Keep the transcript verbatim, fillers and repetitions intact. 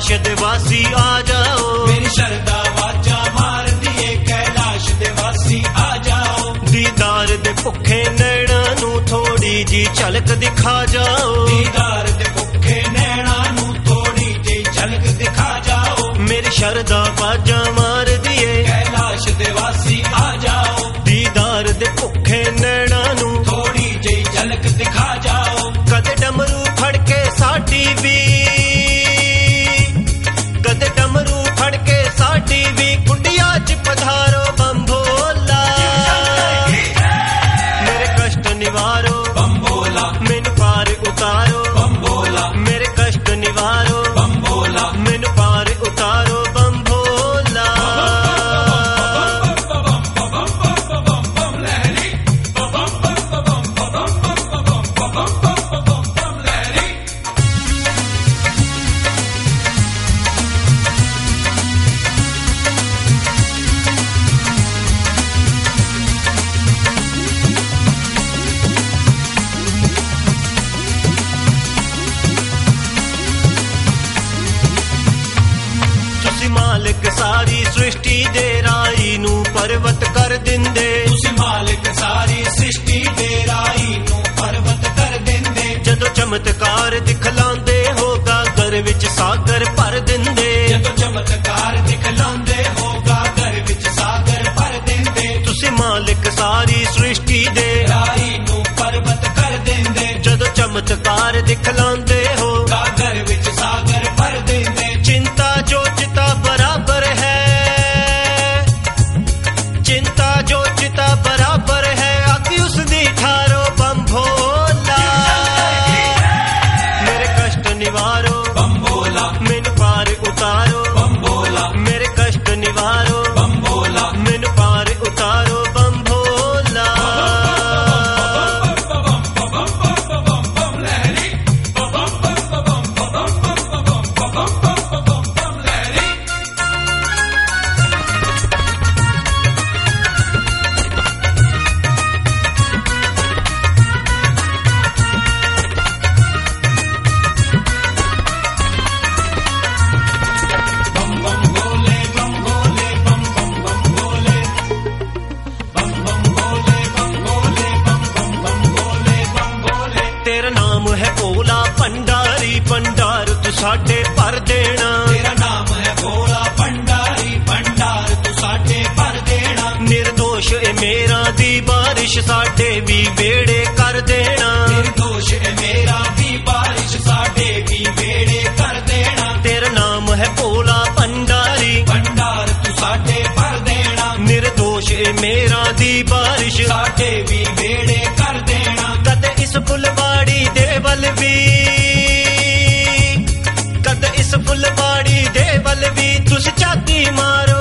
कैलाश देवासी आ जाओ, मेरी शरदा वाजा मार दिए कैलाश देवासी आ जाओ। दीदार दे भुखे नैणा नू थोड़ी जी झलक दिखा जाओ, दीदार दे भुखे नैणा नू थोड़ी जी झलक दिखा जाओ। मेरी शरदा वाजा मार दिए कैलाश देवासी आ जाओ, दीदार दे भुखे नैणा नू थोड़ी जी झलक दिखा जाओ। कदे डमरू फड़के साडी भी, कदे डमरू फड़के साडी भी कुंडिया च पधारो बंभोला, मेरे कष्ट निवारो बंभोला, मैनू पार उतारो बंभोला, मेरे कष्ट निवारो बंभोला, मैनू पार उतारो बंभोला। मालिक सारी सृष्टि दे राई नू पर्वत कर दिंदे, तुसी मालिक सारी सृष्टि दे राई नू पर्वत कर दिंदे। जदों चमत्कार दिखलांदे हो गागर विच सागर भर दिंदे, जदों चमत्कार दिखलांदे हो गागर विच सागर भर दिंदे। तुसी मालिक सारी सृष्टि दे राई नू पर्वत कर दिंदे, जदों चमत्कार दिखलांदे हो गागर विच सागर भर दिंदे। चिंता जो चिता बराबर है, चिंता जो चिता बराबर है, आखी उसदी ठारो बंभोला, मेरे कष्ट निवारो बंभोला, मैनू पार उतारो बंभोला, मेरे कष्ट निवारो बंभोला, मैनू पार उतारो बंभोला। तेरा नाम है भोला भंडारी, भंडार तू साडे भर देना, तेरा नाम है भोला भंडारी, भंडार तू साडे भर देना। निर्दोष ए मेरा दी बारिश साडे भी बेड़े कर देना, निर्दोष है मेरा भी बारिश साडे भी बेड़े कर देना। तेरा नाम है भोला भंडारी, भंडार तू साडे भर देना, निर्दोष ए मेरा दी बारिश साडे भी बेड़े कर देना। कद इस फुलवाड़ी दे वल भी, कद इस फुलवाड़ी दे वल भी तुस झाती मारो